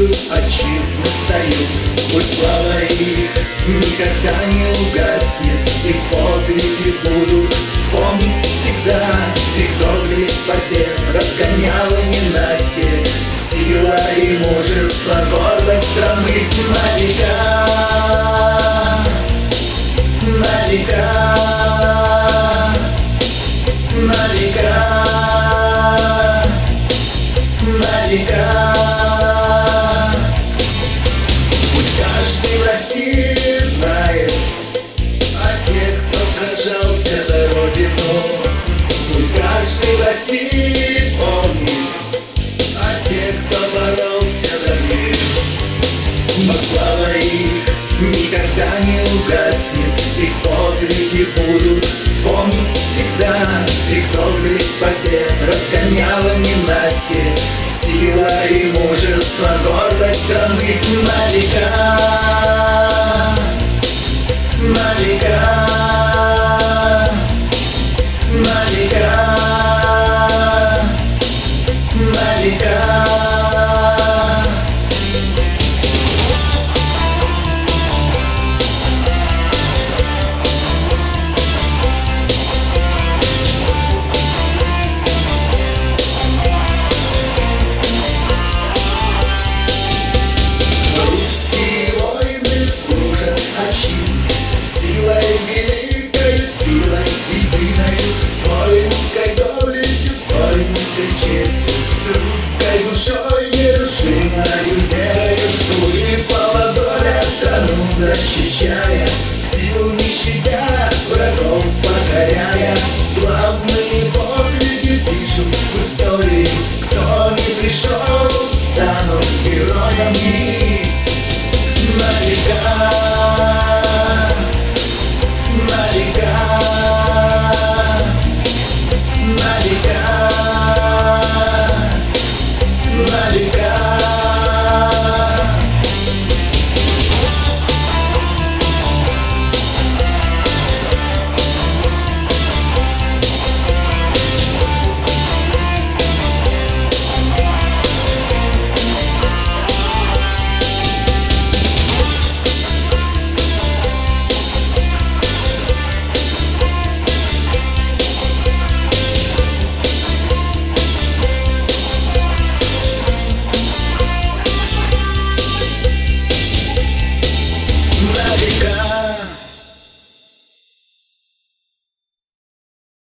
герои отчизны встают. Пусть слава их никогда не угаснет, их подвиги будут помнить всегда. Их доблесть побед разгоняла ненастье, сила и мужество, гордость страны. На века, на века, на века, на века. Пусть каждый в России знает о тех, кто сражался за Родину. Пусть каждый в России помнит о тех, кто боролся за мир. Но слава их никогда не угаснет, их подвиги будут помнить всегда. Их доблесть побед разгоняла ненастье, сила и мужество, гордость страны. На века, на века, на века, на века. Силой великой, силой единой, с воинской доблестью, с воинской честью, с русской душой нерушимою верою. Выпала доля страну защищая, сил не щадя, врагов покоряя. Славные подвиги пишут в истории, кто не пришел, станут героями.